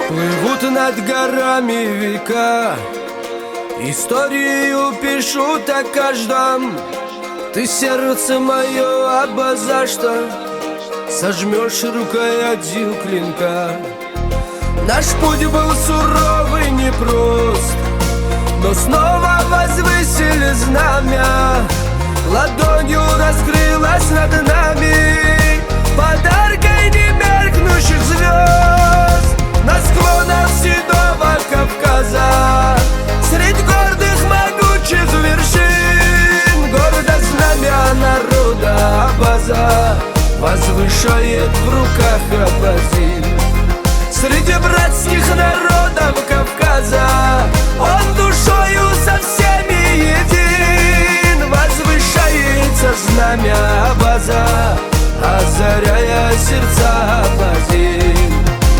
Плывут над горами века, историю пишут о каждом. Ты сердце мое обоза, что сожмешь рукоятью клинка. Наш путь был суровый, непрост, но снова возвысили знамя. Ладонью раскрылась над нами подаркой немеркнущих звезд. На склонах седого Кавказа, средь гордых могучих вершин, гордо знамя народа Абаза возвышает в руках абазин. Среди братских народов Кавказа он душою со всеми един. Возвышается знамя Абаза, озаряя сердца абазин.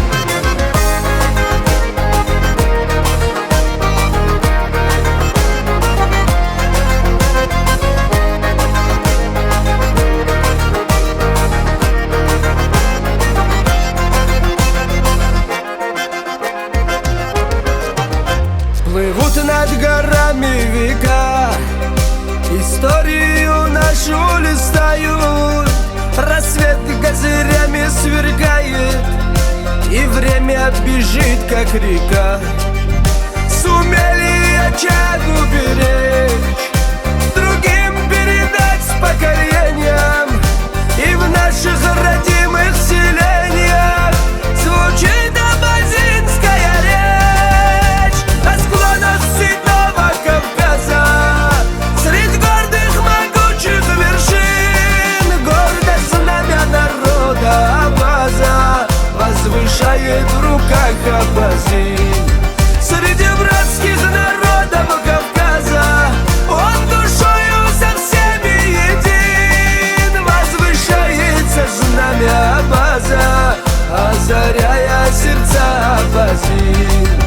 Плывут над горами века, историю нашу листают. Рассвет козырями сверкает, и время бежит, как река. Сумели очаг уберечь, другим передать с поколениям, и в наших родимых селениях звучит абазинская речь. На склонах седого Кавказа, средь гордых могучих вершин, гордо знамя народа Абаза возвышает в руках абазин. Среди братских народов Кавказа он душою со всеми един. Возвышается знамя Абаза, озаряя сердца абазин.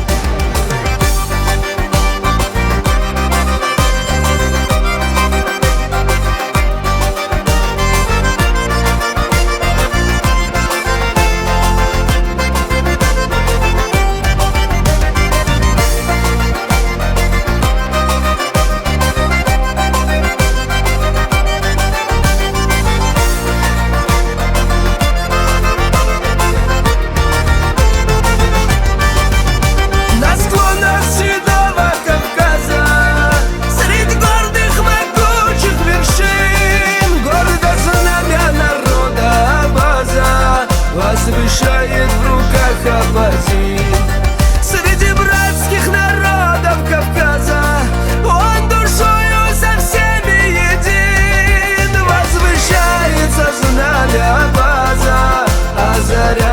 Возвышает в руках абазин. Среди братских народов Кавказа он душою со всеми един. Возвышается знамя Абаза, озаряя